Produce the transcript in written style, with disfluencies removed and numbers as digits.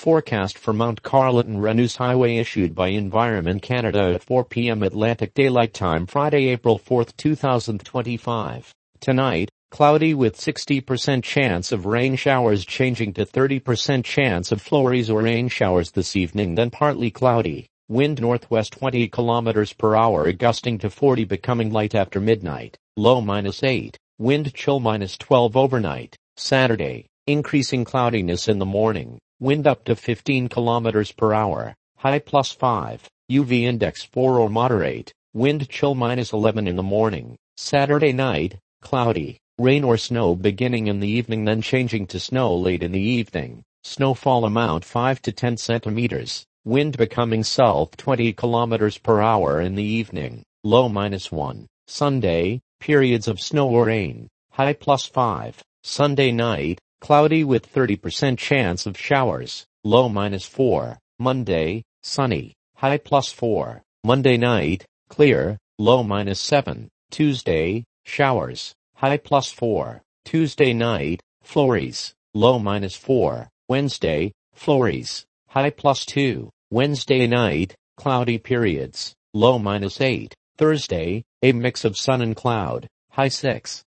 Forecast for Mount Carleton-Renous Highway issued by Environment Canada at 4 p.m. Atlantic Daylight Time Friday, April 4, 2025. Tonight, cloudy with 60% chance of rain showers changing to 30% chance of flurries or rain showers this evening, then partly cloudy. Wind northwest 20 km per hour gusting to 40 becoming light after midnight. Low -8. Wind chill -12 overnight. Saturday, increasing cloudiness in the morning. Wind up to 15 km per hour. High +5. UV index 4 or moderate. Wind chill -11 in the morning. Saturday night, cloudy. Rain or snow beginning in the evening then changing to snow late in the evening. Snowfall amount 5 to 10 centimeters. Wind becoming south 20 km per hour in the evening. Low -1. Sunday, periods of snow or rain. High +5. Sunday night, cloudy with 30% chance of showers. Low -4. Monday, sunny. High +4. Monday night, clear. Low -7. Tuesday, showers. High +4. Tuesday night, flurries. Low -4. Wednesday, flurries. High +2. Wednesday night, cloudy periods. Low -8. Thursday, a mix of sun and cloud. High 6.